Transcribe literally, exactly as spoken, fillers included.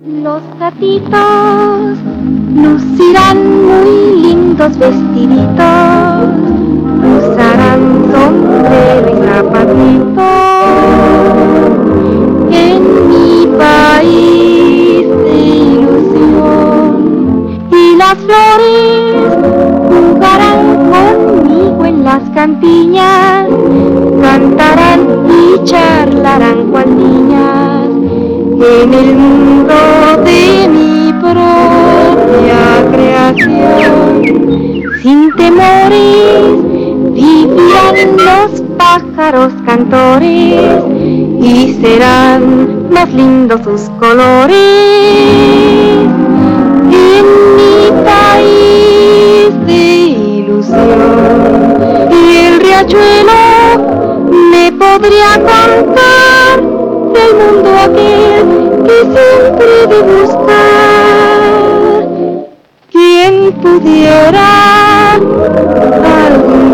Los gatitos lucirán muy lindos vestiditos, usarán sombrero y zapatitos. En mi país de ilusión, y las flores jugarán conmigo en las campiñas, cantarán y charlarán cual niñas en el mundo de mi propia creación. Sin temores vivirán los pájaros cantores y serán más lindos sus colores. En mi país de ilusión, y el riachuelo me podría contar del mundo aquel que siempre he de buscar. Quien pudiera algún